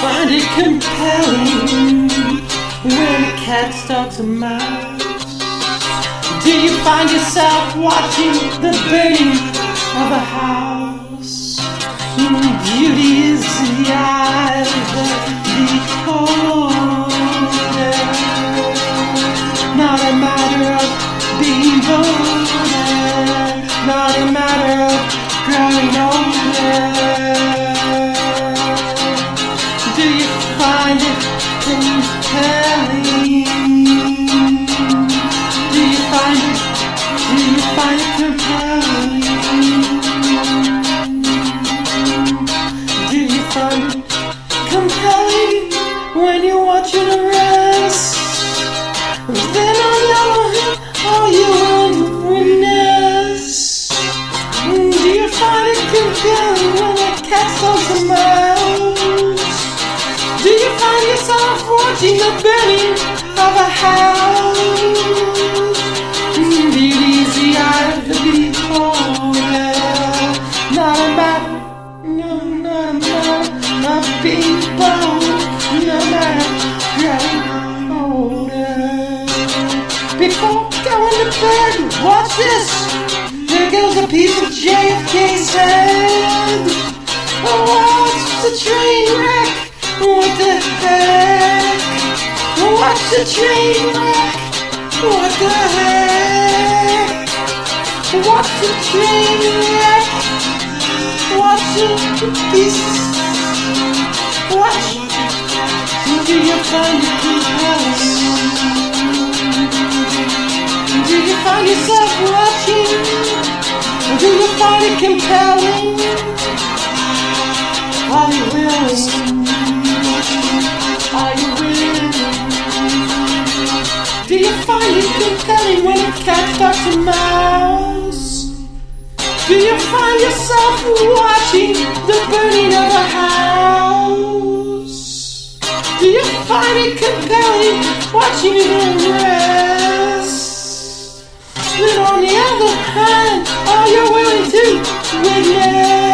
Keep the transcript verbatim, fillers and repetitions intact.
find it compelling when a cat stalks a mouse? Do you find yourself watching the burning of a house? Beauty is the eye of the beholder, not a matter of being bolder, not a matter of growing older. Do you find it compelling? Do you find it, do you find it compelling? Do you find it compelling when you're watching a rest? Then on the other hand, all you want witness. Do you find it compelling when a cat stalks a mouse? Do you find yourself watching the burning of a house? Beauty's the eye of the beholder, not a matter, no, not a matter of being bold, no matter growing older. Before going to bed, watch this. There goes a piece of J F K's head. Watch the train wreck. What the heck? Watch the train wreck. What the heck? Watch the train wreck. Watch the pieces. Watch. Do you find it compelling? Do you find yourself watching? Do you find it compelling? Are you willing? Are you willing? Do you find it compelling when a cat stalks a mouse? Do you find yourself watching the burning of a house? Do you find it compelling watching it unrest? Then on the other hand, are you willing to witness?